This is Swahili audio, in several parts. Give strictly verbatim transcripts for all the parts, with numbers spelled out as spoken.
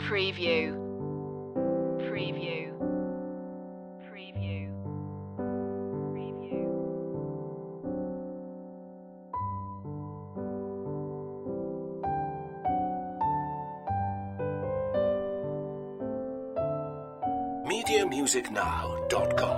Preview. Preview. Preview. Preview. media music now dot com.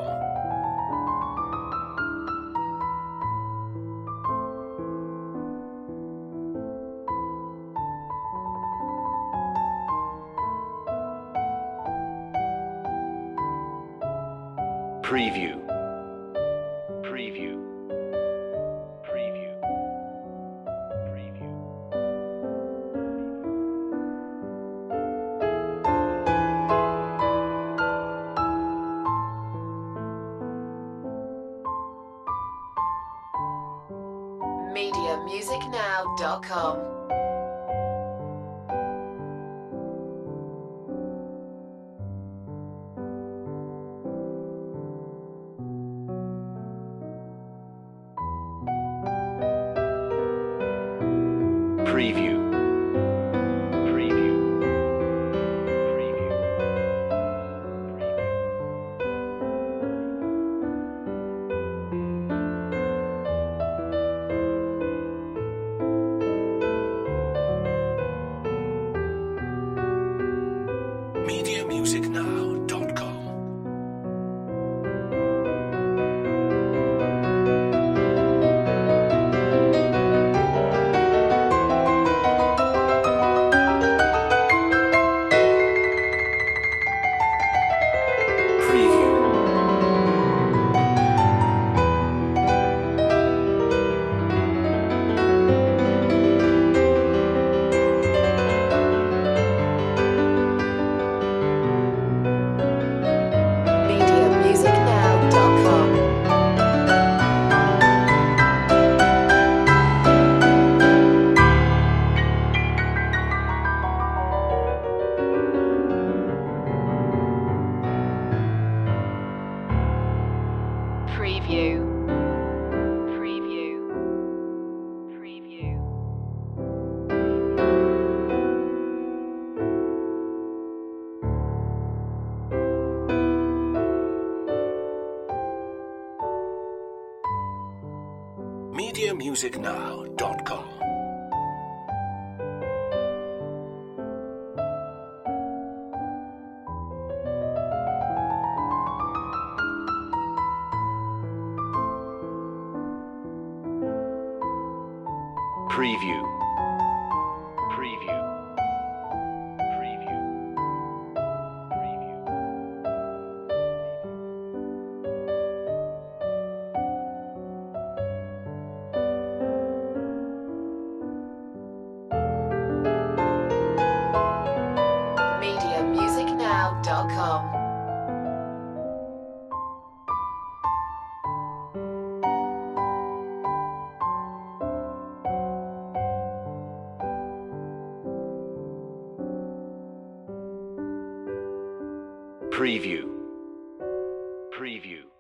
Preview. Preview. Preview. Preview. media music now dot com. Preview. Preview. Preview. media music now dot com. media music now dot com. Preview. Preview. Preview. media music now dot com. Preview. Preview. Preview. Preview. media music now dot com. Preview. Preview.